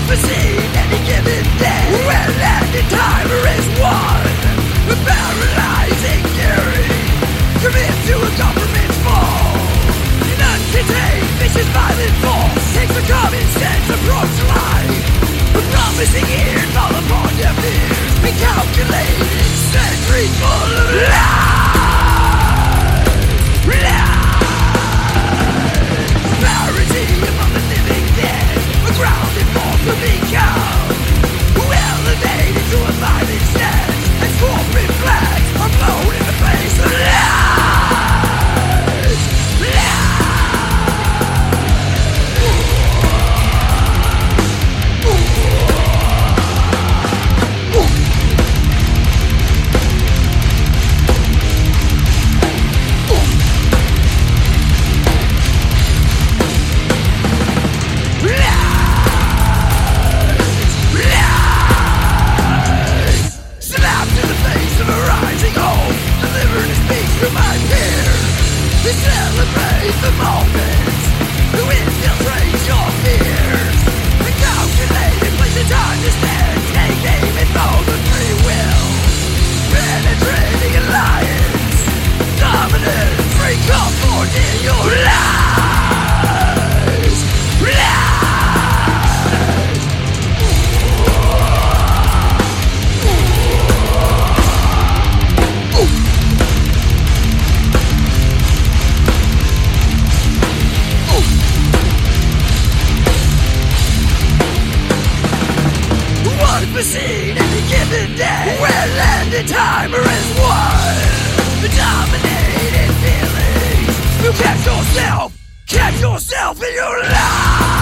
foreseen any given day. When any timer is one, a paralyzing fury commits to a government's fall. An uncontained, vicious, violent force takes a common sense approach to life. A promising year fall upon their fears. A calculated century full of lies. Parity among the living dead, a grounded force to become. Elevated to a violent stance, as corporate flags are blown in the face of lies. To my peers, to celebrate the moment, to infiltrate your fears, to calculate and place a time to stand, take aim and know the free will, penetrating alliance, dominance, free comfort in your lives. Foreseen any given day, when landed timer is one. Dominated feelings, you catch yourself in your life.